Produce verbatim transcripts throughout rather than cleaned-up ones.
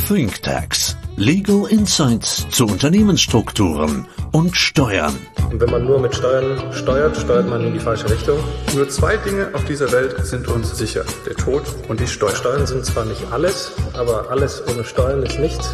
ThinkTax. Legal Insights zu Unternehmensstrukturen und Steuern. Und wenn man nur mit Steuern steuert, steuert man in die falsche Richtung. Nur zwei Dinge auf dieser Welt sind uns sicher: der Tod und die Steuern. Steuern sind zwar nicht alles, aber alles ohne Steuern ist nichts.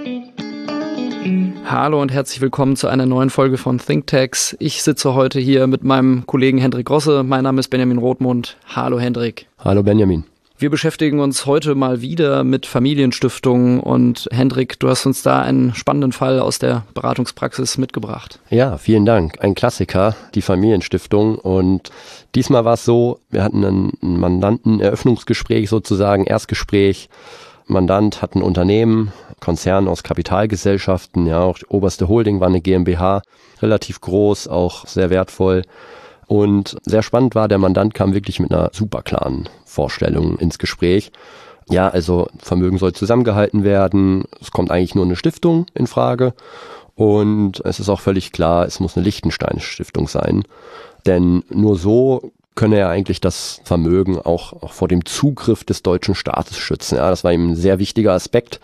Hallo und herzlich willkommen zu einer neuen Folge von ThinkTax. Ich sitze heute hier mit meinem Kollegen Hendrik Rosse. Mein Name ist Benjamin Rothmund. Hallo Hendrik. Hallo Benjamin. Wir beschäftigen uns heute mal wieder mit Familienstiftungen und Hendrik, du hast uns da einen spannenden Fall aus der Beratungspraxis mitgebracht. Ja, vielen Dank. Ein Klassiker, die Familienstiftung, und diesmal war es so, wir hatten einen Mandanten-Eröffnungsgespräch sozusagen, Erstgespräch. Mandant hat ein Unternehmen, Konzern aus Kapitalgesellschaften, ja, auch die oberste Holding war eine GmbH, relativ groß, auch sehr wertvoll. Und sehr spannend war, der Mandant kam wirklich mit einer super klaren Vorstellung ins Gespräch. Ja, also Vermögen soll zusammengehalten werden, es kommt eigentlich nur eine Stiftung in Frage und es ist auch völlig klar, es muss eine Liechtenstein-Stiftung sein, denn nur so könne er eigentlich das Vermögen auch, auch vor dem Zugriff des deutschen Staates schützen. Ja, das war ihm ein sehr wichtiger Aspekt,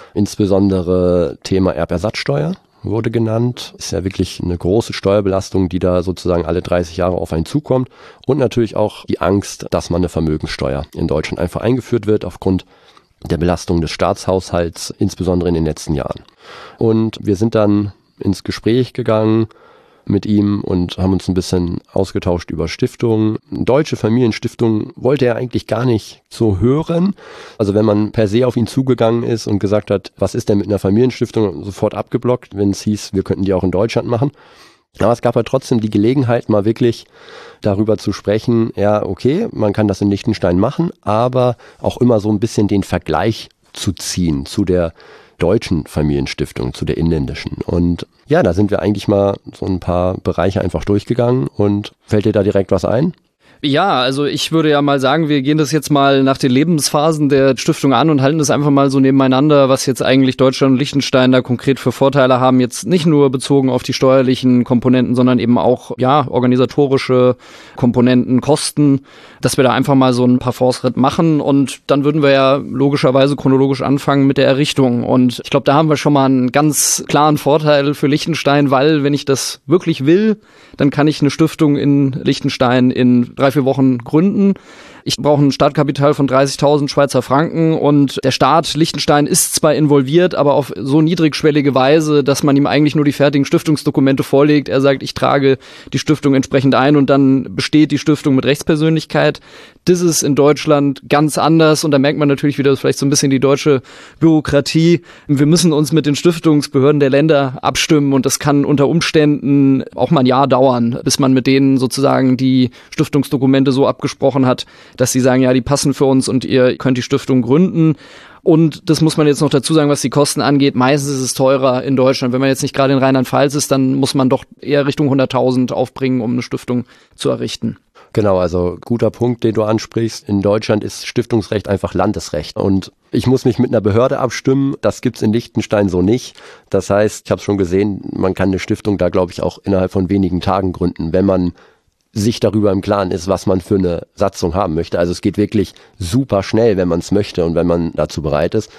insbesondere Thema Erbersatzsteuer wurde genannt. Ist ja wirklich eine große Steuerbelastung, die da sozusagen alle dreißig Jahre auf einen zukommt. Und natürlich auch die Angst, dass man eine Vermögenssteuer in Deutschland einfach eingeführt wird aufgrund der Belastung des Staatshaushalts, insbesondere in den letzten Jahren. Und wir sind dann ins Gespräch gegangen mit ihm und haben uns ein bisschen ausgetauscht über Stiftungen. Deutsche Familienstiftung wollte er eigentlich gar nicht so hören. Also wenn man per se auf ihn zugegangen ist und gesagt hat, was ist denn mit einer Familienstiftung, sofort abgeblockt, wenn es hieß, wir könnten die auch in Deutschland machen. Aber es gab halt trotzdem die Gelegenheit, mal wirklich darüber zu sprechen, ja, okay, man kann das in Liechtenstein machen, aber auch immer so ein bisschen den Vergleich zu ziehen zu der deutschen Familienstiftung, zu der inländischen. Und ja, da sind wir eigentlich mal so ein paar Bereiche einfach durchgegangen. Und fällt dir da direkt was ein? Ja, also ich würde ja mal sagen, wir gehen das jetzt mal nach den Lebensphasen der Stiftung an und halten das einfach mal so nebeneinander, was jetzt eigentlich Deutschland und Liechtenstein da konkret für Vorteile haben, jetzt nicht nur bezogen auf die steuerlichen Komponenten, sondern eben auch, ja, organisatorische Komponenten, Kosten, dass wir da einfach mal so ein paar Fortschritt machen, und dann würden wir ja logischerweise chronologisch anfangen mit der Errichtung, und ich glaube, da haben wir schon mal einen ganz klaren Vorteil für Liechtenstein, weil wenn ich das wirklich will, dann kann ich eine Stiftung in Liechtenstein in drei, vier Wochen gründen. Ich brauche ein Startkapital von dreißigtausend Schweizer Franken und der Staat Liechtenstein ist zwar involviert, aber auf so niedrigschwellige Weise, dass man ihm eigentlich nur die fertigen Stiftungsdokumente vorlegt. Er sagt, ich trage die Stiftung entsprechend ein und dann besteht die Stiftung mit Rechtspersönlichkeit. Das ist in Deutschland ganz anders und da merkt man natürlich wieder vielleicht so ein bisschen die deutsche Bürokratie. Wir müssen uns mit den Stiftungsbehörden der Länder abstimmen und das kann unter Umständen auch mal ein Jahr dauern, bis man mit denen sozusagen die Stiftungsdokumente so abgesprochen hat, dass sie sagen, ja, die passen für uns und ihr könnt die Stiftung gründen. Und das muss man jetzt noch dazu sagen, was die Kosten angeht. Meistens ist es teurer in Deutschland. Wenn man jetzt nicht gerade in Rheinland-Pfalz ist, dann muss man doch eher Richtung hunderttausend aufbringen, um eine Stiftung zu errichten. Genau, also guter Punkt, den du ansprichst. In Deutschland ist Stiftungsrecht einfach Landesrecht und ich muss mich mit einer Behörde abstimmen. Das gibt's in Liechtenstein so nicht. Das heißt, ich habe es schon gesehen, man kann eine Stiftung da, glaube ich, auch innerhalb von wenigen Tagen gründen, wenn man sich darüber im Klaren ist, was man für eine Satzung haben möchte. Also es geht wirklich super schnell, wenn man es möchte und wenn man dazu bereit ist.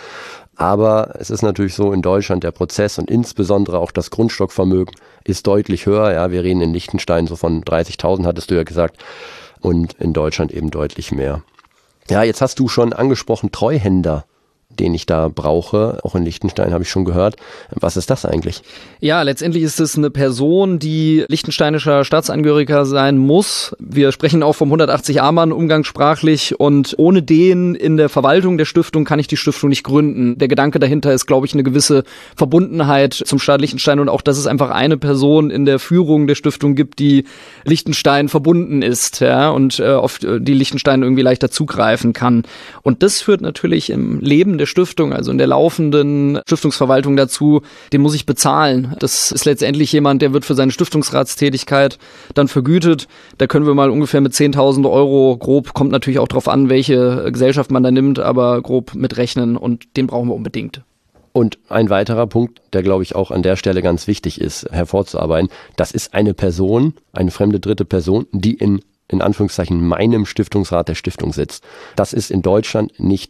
Aber es ist natürlich so, in Deutschland der Prozess und insbesondere auch das Grundstockvermögen ist deutlich höher. Ja, wir reden in Liechtenstein so von dreißigtausend, hattest du ja gesagt, und in Deutschland eben deutlich mehr. Ja, jetzt hast du schon angesprochen, Treuhänder, den ich da brauche. Auch in Liechtenstein habe ich schon gehört. Was ist das eigentlich? Ja, letztendlich ist es eine Person, die liechtensteinischer Staatsangehöriger sein muss. Wir sprechen auch vom hundertachtzig a-Mann umgangssprachlich und ohne den in der Verwaltung der Stiftung kann ich die Stiftung nicht gründen. Der Gedanke dahinter ist, glaube ich, eine gewisse Verbundenheit zum Staat Liechtenstein und auch, dass es einfach eine Person in der Führung der Stiftung gibt, die Liechtenstein verbunden ist, ja, und äh, auf die Liechtenstein irgendwie leichter zugreifen kann. Und das führt natürlich im Leben der Stiftung, also in der laufenden Stiftungsverwaltung dazu, den muss ich bezahlen. Das ist letztendlich jemand, der wird für seine Stiftungsratstätigkeit dann vergütet. Da können wir mal ungefähr mit zehntausend Euro grob, kommt natürlich auch drauf an, welche Gesellschaft man da nimmt, aber grob mitrechnen und den brauchen wir unbedingt. Und ein weiterer Punkt, der glaube ich auch an der Stelle ganz wichtig ist, hervorzuarbeiten, das ist eine Person, eine fremde dritte Person, die in, in Anführungszeichen meinem Stiftungsrat der Stiftung sitzt. Das ist in Deutschland nicht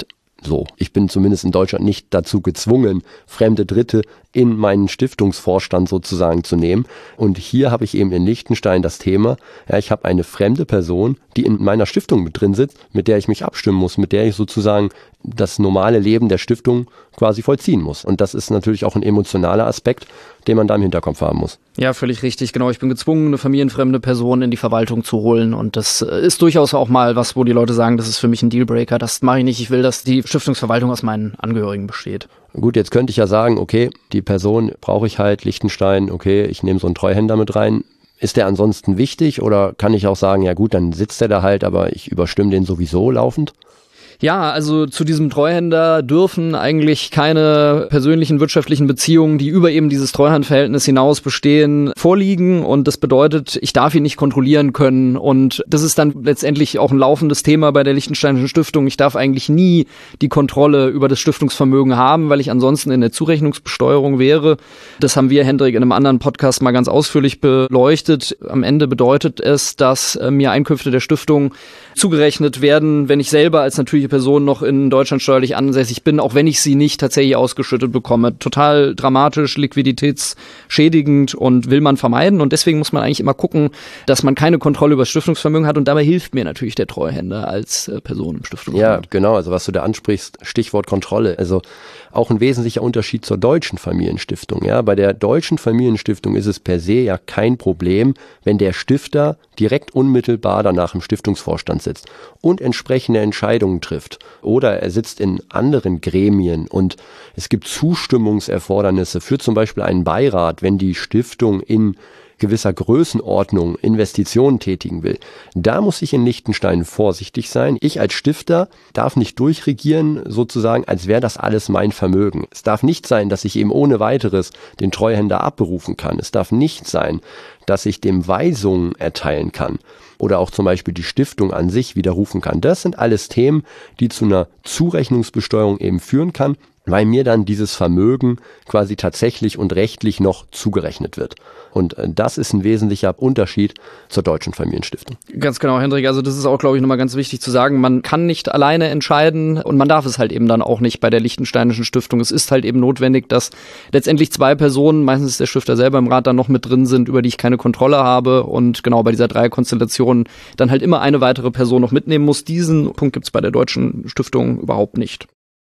so. Ich bin zumindest in Deutschland nicht dazu gezwungen, fremde Dritte in meinen Stiftungsvorstand sozusagen zu nehmen. Und hier habe ich eben in Liechtenstein das Thema, ja, ich habe eine fremde Person, die in meiner Stiftung mit drin sitzt, mit der ich mich abstimmen muss, mit der ich sozusagen das normale Leben der Stiftung quasi vollziehen muss. Und das ist natürlich auch ein emotionaler Aspekt, den man da im Hinterkopf haben muss. Ja, völlig richtig. Genau, ich bin gezwungen, eine familienfremde Person in die Verwaltung zu holen. Und das ist durchaus auch mal was, wo die Leute sagen, das ist für mich ein Dealbreaker. Das mache ich nicht. Ich will, dass die Stiftungsverwaltung aus meinen Angehörigen besteht. Gut, jetzt könnte ich ja sagen, okay, die Person brauche ich halt, Liechtenstein, okay, ich nehme so einen Treuhänder mit rein. Ist der ansonsten wichtig oder kann ich auch sagen, ja gut, dann sitzt der da halt, aber ich überstimme den sowieso laufend? Ja, also zu diesem Treuhänder dürfen eigentlich keine persönlichen wirtschaftlichen Beziehungen, die über eben dieses Treuhandverhältnis hinaus bestehen, vorliegen. Und das bedeutet, ich darf ihn nicht kontrollieren können. Und das ist dann letztendlich auch ein laufendes Thema bei der Liechtensteinischen Stiftung. Ich darf eigentlich nie die Kontrolle über das Stiftungsvermögen haben, weil ich ansonsten in der Zurechnungsbesteuerung wäre. Das haben wir, Hendrik, in einem anderen Podcast mal ganz ausführlich beleuchtet. Am Ende bedeutet es, dass äh, mir Einkünfte der Stiftung zugerechnet werden, wenn ich selber als natürliche Person noch in Deutschland steuerlich ansässig bin, auch wenn ich sie nicht tatsächlich ausgeschüttet bekomme. Total dramatisch, liquiditätsschädigend und will man vermeiden. Und deswegen muss man eigentlich immer gucken, dass man keine Kontrolle über das Stiftungsvermögen hat. Und dabei hilft mir natürlich der Treuhänder als äh, Person im Stiftungsvermögen. Ja, genau. Also was du da ansprichst, Stichwort Kontrolle. Also auch ein wesentlicher Unterschied zur deutschen Familienstiftung. Ja, bei der deutschen Familienstiftung ist es per se ja kein Problem, wenn der Stifter direkt unmittelbar danach im Stiftungsvorstand sitzt und entsprechende Entscheidungen trifft. Oder er sitzt in anderen Gremien und es gibt Zustimmungserfordernisse für zum Beispiel einen Beirat, wenn die Stiftung in gewisser Größenordnung Investitionen tätigen will. Da muss ich in Liechtenstein vorsichtig sein. Ich als Stifter darf nicht durchregieren, sozusagen, als wäre das alles mein Vermögen. Es darf nicht sein, dass ich eben ohne weiteres den Treuhänder abberufen kann. Es darf nicht sein, dass ich dem Weisungen erteilen kann oder auch zum Beispiel die Stiftung an sich widerrufen kann. Das sind alles Themen, die zu einer Zurechnungsbesteuerung eben führen kann, weil mir dann dieses Vermögen quasi tatsächlich und rechtlich noch zugerechnet wird. Und das ist ein wesentlicher Unterschied zur deutschen Familienstiftung. Ganz genau, Hendrik. Also das ist auch, glaube ich, nochmal ganz wichtig zu sagen. Man kann nicht alleine entscheiden und man darf es halt eben dann auch nicht bei der Liechtensteinischen Stiftung. Es ist halt eben notwendig, dass letztendlich zwei Personen, meistens ist der Stifter selber im Rat, dann noch mit drin sind, über die ich keine Kontrolle habe. Und genau bei dieser Dreierkonstellation dann halt immer eine weitere Person noch mitnehmen muss. Diesen Punkt gibt es bei der deutschen Stiftung überhaupt nicht.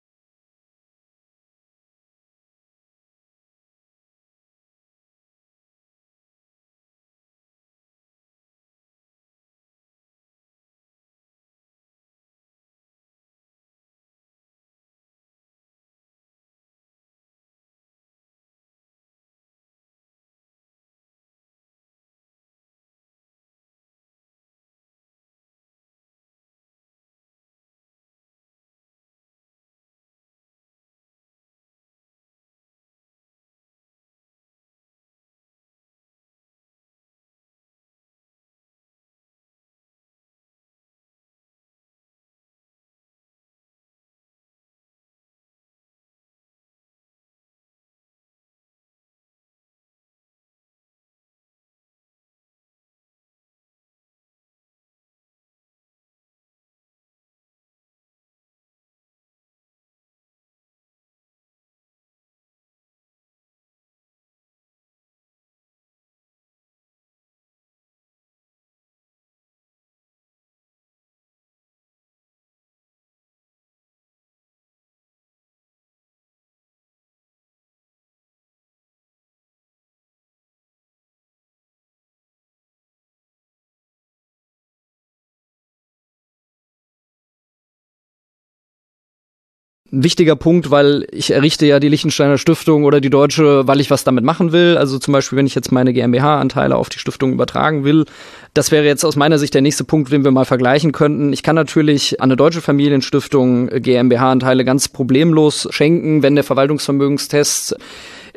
Ein wichtiger Punkt, weil ich errichte ja die Liechtensteiner Stiftung oder die deutsche, weil ich was damit machen will. Also zum Beispiel, wenn ich jetzt meine GmbH-Anteile auf die Stiftung übertragen will. Das wäre jetzt aus meiner Sicht der nächste Punkt, den wir mal vergleichen könnten. Ich kann natürlich an eine deutsche Familienstiftung GmbH-Anteile ganz problemlos schenken, wenn der Verwaltungsvermögenstest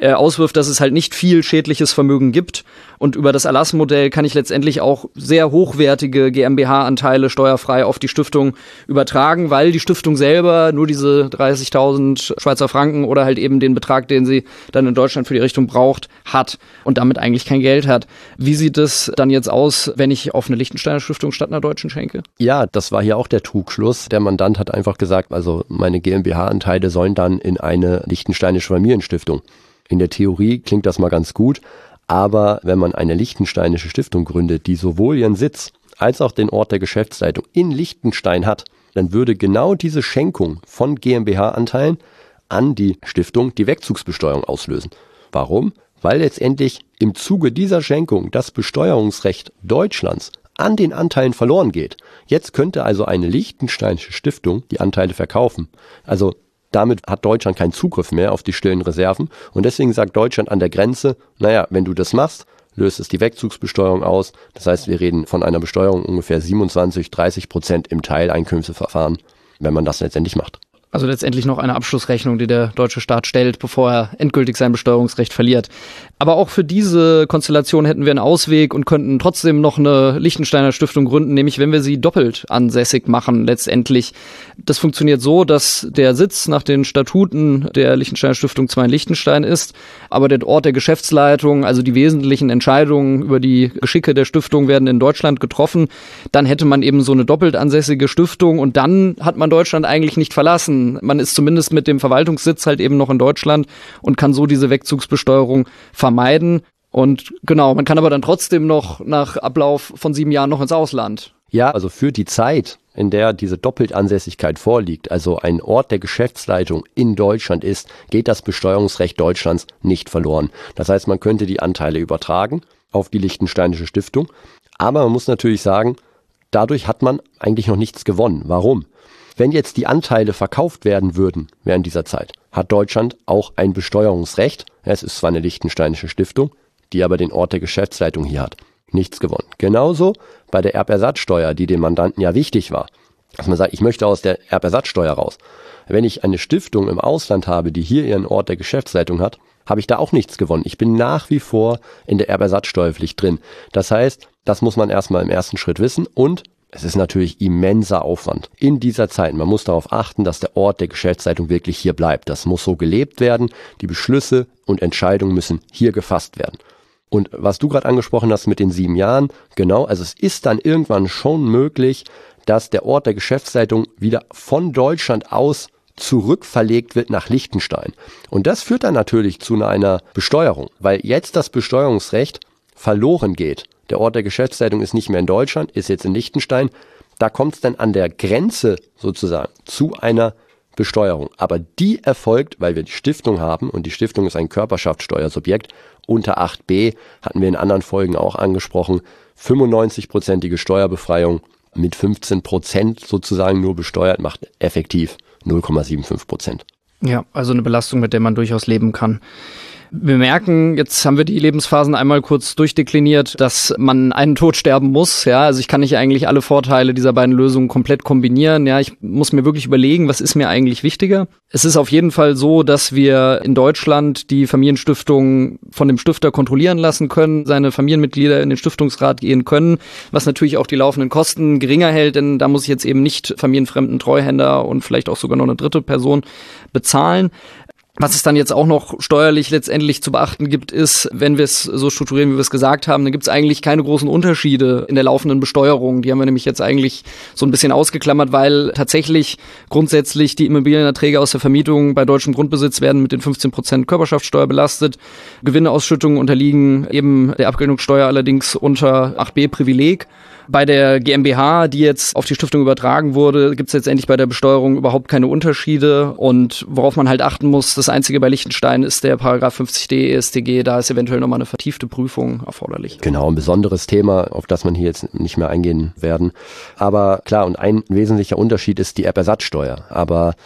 äh, auswirft, dass es halt nicht viel schädliches Vermögen gibt. Und über das Erlassmodell kann ich letztendlich auch sehr hochwertige GmbH-Anteile steuerfrei auf die Stiftung übertragen, weil die Stiftung selber nur diese dreißigtausend Schweizer Franken oder halt eben den Betrag, den sie dann in Deutschland für die Richtung braucht, hat und damit eigentlich kein Geld hat. Wie sieht es dann jetzt aus, wenn ich auf eine Liechtensteiner Stiftung statt einer deutschen schenke? Ja, das war hier auch der Trugschluss. Der Mandant hat einfach gesagt, also meine GmbH-Anteile sollen dann in eine liechtensteinische Familienstiftung. In der Theorie klingt das mal ganz gut, aber wenn man eine liechtensteinische Stiftung gründet, die sowohl ihren Sitz als auch den Ort der Geschäftsleitung in Liechtenstein hat, dann würde genau diese Schenkung von GmbH-Anteilen an die Stiftung die Wegzugsbesteuerung auslösen. Warum? Weil letztendlich im Zuge dieser Schenkung das Besteuerungsrecht Deutschlands an den Anteilen verloren geht. Jetzt könnte also eine liechtensteinische Stiftung die Anteile verkaufen. Also damit hat Deutschland keinen Zugriff mehr auf die stillen Reserven und deswegen sagt Deutschland an der Grenze, naja, wenn du das machst, löst es die Wegzugsbesteuerung aus. Das heißt, wir reden von einer Besteuerung ungefähr siebenundzwanzig, dreißig Prozent im Teileinkünfteverfahren, wenn man das letztendlich macht. Also letztendlich noch eine Abschlussrechnung, die der deutsche Staat stellt, bevor er endgültig sein Besteuerungsrecht verliert. Aber auch für diese Konstellation hätten wir einen Ausweg und könnten trotzdem noch eine Liechtensteiner Stiftung gründen, nämlich wenn wir sie doppelt ansässig machen letztendlich. Das funktioniert so, dass der Sitz nach den Statuten der Liechtensteiner Stiftung zwar in Liechtenstein ist, aber der Ort der Geschäftsleitung, also die wesentlichen Entscheidungen über die Geschicke der Stiftung werden in Deutschland getroffen. Dann hätte man eben so eine doppelt ansässige Stiftung und dann hat man Deutschland eigentlich nicht verlassen. Man ist zumindest mit dem Verwaltungssitz halt eben noch in Deutschland und kann so diese Wegzugsbesteuerung vermeiden. Und genau, man kann aber dann trotzdem noch nach Ablauf von sieben Jahren noch ins Ausland. Ja, also für die Zeit, in der diese Doppelansässigkeit vorliegt, also ein Ort der Geschäftsleitung in Deutschland ist, geht das Besteuerungsrecht Deutschlands nicht verloren. Das heißt, man könnte die Anteile übertragen auf die Liechtensteinische Stiftung. Aber man muss natürlich sagen, dadurch hat man eigentlich noch nichts gewonnen. Warum? Wenn jetzt die Anteile verkauft werden würden während dieser Zeit, hat Deutschland auch ein Besteuerungsrecht. Es ist zwar eine liechtensteinische Stiftung, die aber den Ort der Geschäftsleitung hier hat. Nichts gewonnen. Genauso bei der Erbersatzsteuer, die dem Mandanten ja wichtig war. Dass man sagt, ich möchte aus der Erbersatzsteuer raus. Wenn ich eine Stiftung im Ausland habe, die hier ihren Ort der Geschäftsleitung hat, habe ich da auch nichts gewonnen. Ich bin nach wie vor in der Erbersatzsteuerpflicht drin. Das heißt, das muss man erstmal im ersten Schritt wissen und es ist natürlich immenser Aufwand in dieser Zeit. Man muss darauf achten, dass der Ort der Geschäftsleitung wirklich hier bleibt. Das muss so gelebt werden. Die Beschlüsse und Entscheidungen müssen hier gefasst werden. Und was du gerade angesprochen hast mit den sieben Jahren, genau, also es ist dann irgendwann schon möglich, dass der Ort der Geschäftsleitung wieder von Deutschland aus zurückverlegt wird nach Liechtenstein. Und das führt dann natürlich zu einer Besteuerung, weil jetzt das Besteuerungsrecht verloren geht. Der Ort der Geschäftsleitung ist nicht mehr in Deutschland, ist jetzt in Liechtenstein. Da kommt es dann an der Grenze sozusagen zu einer Besteuerung. Aber die erfolgt, weil wir die Stiftung haben und die Stiftung ist ein Körperschaftssteuersubjekt. Unter acht b hatten wir in anderen Folgen auch angesprochen, fünfundneunzig-prozentige Steuerbefreiung mit fünfzehn Prozent sozusagen nur besteuert, macht effektiv null Komma fünfundsiebzig Prozent. Ja, also eine Belastung, mit der man durchaus leben kann. Wir merken, jetzt haben wir die Lebensphasen einmal kurz durchdekliniert, dass man einen Tod sterben muss. Ja, also ich kann nicht eigentlich alle Vorteile dieser beiden Lösungen komplett kombinieren. Ja, ich muss mir wirklich überlegen, was ist mir eigentlich wichtiger. Es ist auf jeden Fall so, dass wir in Deutschland die Familienstiftung von dem Stifter kontrollieren lassen können, seine Familienmitglieder in den Stiftungsrat gehen können, was natürlich auch die laufenden Kosten geringer hält, denn da muss ich jetzt eben nicht familienfremden Treuhänder und vielleicht auch sogar noch eine dritte Person bezahlen. Was es dann jetzt auch noch steuerlich letztendlich zu beachten gibt, ist, wenn wir es so strukturieren, wie wir es gesagt haben, dann gibt es eigentlich keine großen Unterschiede in der laufenden Besteuerung. Die haben wir nämlich jetzt eigentlich so ein bisschen ausgeklammert, weil tatsächlich grundsätzlich die Immobilienerträge aus der Vermietung bei deutschem Grundbesitz werden mit den fünfzehn Prozent Körperschaftssteuer belastet. Gewinneausschüttungen unterliegen eben der Abgeltungssteuer allerdings unter acht b Privileg. Bei der GmbH, die jetzt auf die Stiftung übertragen wurde, gibt es letztendlich bei der Besteuerung überhaupt keine Unterschiede. Und worauf man halt achten muss, das Einzige bei Liechtenstein ist der Paragraph fünfzig d E S t G. Da ist eventuell nochmal eine vertiefte Prüfung erforderlich. Genau, ein besonderes Thema, auf das man hier jetzt nicht mehr eingehen werden. Aber klar, und ein wesentlicher Unterschied ist die Erbersatzsteuer. Aber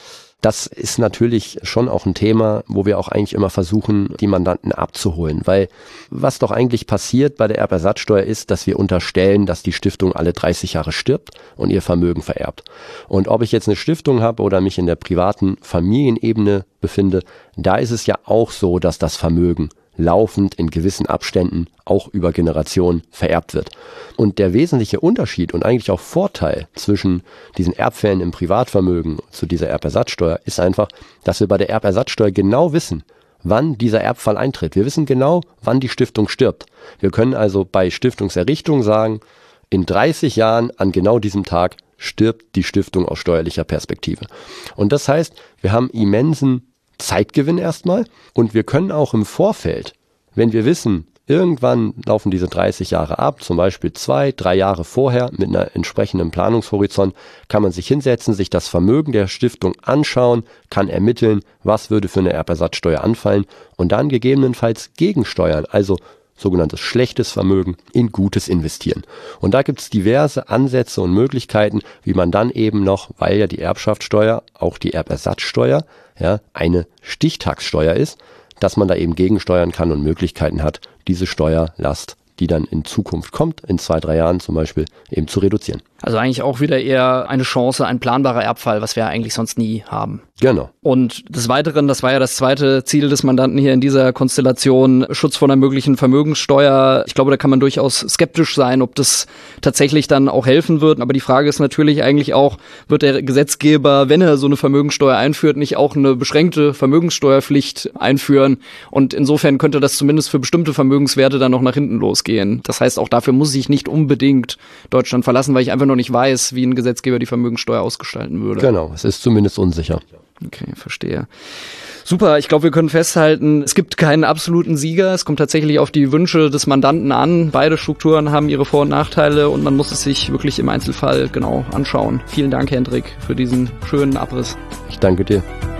Das ist natürlich schon auch ein Thema, wo wir auch eigentlich immer versuchen, die Mandanten abzuholen. Weil was doch eigentlich passiert bei der Erbersatzsteuer ist, dass wir unterstellen, dass die Stiftung alle dreißig Jahre stirbt und ihr Vermögen vererbt. Und ob ich jetzt eine Stiftung habe oder mich in der privaten Familienebene befinde, da ist es ja auch so, dass das Vermögen laufend in gewissen Abständen auch über Generationen vererbt wird. Und der wesentliche Unterschied und eigentlich auch Vorteil zwischen diesen Erbfällen im Privatvermögen zu dieser Erbersatzsteuer ist einfach, dass wir bei der Erbersatzsteuer genau wissen, wann dieser Erbfall eintritt. Wir wissen genau, wann die Stiftung stirbt. Wir können also bei Stiftungserrichtung sagen, in dreißig Jahren an genau diesem Tag stirbt die Stiftung aus steuerlicher Perspektive. Und das heißt, wir haben immensen Zeitgewinn erstmal und wir können auch im Vorfeld, wenn wir wissen, irgendwann laufen diese dreißig Jahre ab, zum Beispiel zwei, drei Jahre vorher mit einer entsprechenden Planungshorizont, kann man sich hinsetzen, sich das Vermögen der Stiftung anschauen, kann ermitteln, was würde für eine Erbersatzsteuer anfallen und dann gegebenenfalls gegensteuern, also sogenanntes schlechtes Vermögen in gutes investieren. Und da gibt es diverse Ansätze und Möglichkeiten, wie man dann eben noch, weil ja die Erbschaftssteuer, auch die Erbersatzsteuer, ja, eine Stichtagssteuer ist, dass man da eben gegensteuern kann und Möglichkeiten hat, diese Steuerlast, die dann in Zukunft kommt, in zwei, drei Jahren zum Beispiel, eben zu reduzieren. Also eigentlich auch wieder eher eine Chance, ein planbarer Erbfall, was wir eigentlich sonst nie haben. Genau. Und des Weiteren, das war ja das zweite Ziel des Mandanten hier in dieser Konstellation, Schutz vor einer möglichen Vermögenssteuer. Ich glaube, da kann man durchaus skeptisch sein, ob das tatsächlich dann auch helfen wird. Aber die Frage ist natürlich eigentlich auch, wird der Gesetzgeber, wenn er so eine Vermögenssteuer einführt, nicht auch eine beschränkte Vermögenssteuerpflicht einführen? Und insofern könnte das zumindest für bestimmte Vermögenswerte dann noch nach hinten losgehen. Das heißt, auch dafür muss ich nicht unbedingt Deutschland verlassen, weil ich einfach noch nicht weiß, wie ein Gesetzgeber die Vermögenssteuer ausgestalten würde. Genau, es ist zumindest unsicher. Okay, verstehe. Super, ich glaube, wir können festhalten, es gibt keinen absoluten Sieger. Es kommt tatsächlich auf die Wünsche des Mandanten an. Beide Strukturen haben ihre Vor- und Nachteile und man muss es sich wirklich im Einzelfall genau anschauen. Vielen Dank, Hendrik, für diesen schönen Abriss. Ich danke dir.